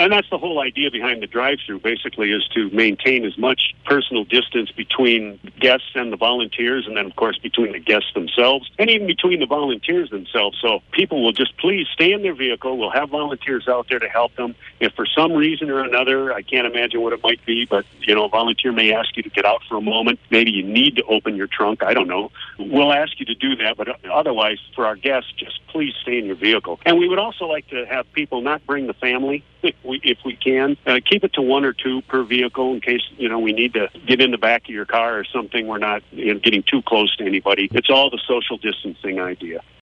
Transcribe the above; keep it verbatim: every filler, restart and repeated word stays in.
and that's the whole idea behind the drive-through, basically, is to maintain as much personal distance between guests and the volunteers, and then, of course, between the guests themselves, and even between the volunteers themselves. So people will just please stay in their vehicle. We'll have volunteers out there to help them. If for some reason or another, I can't imagine what it might be, but, you know, a volunteer may ask you to get out for a moment. Maybe you need to open your trunk. I don't know. We'll ask you to do that, but otherwise, for our guests, just please stay in your vehicle. And we would also like to have people not bring the family if we, if we can. Uh, keep it to one or two per vehicle in case, you know, we need to get in the back of your car or something. We're not, you know, getting too close to anybody. It's all the social distancing idea.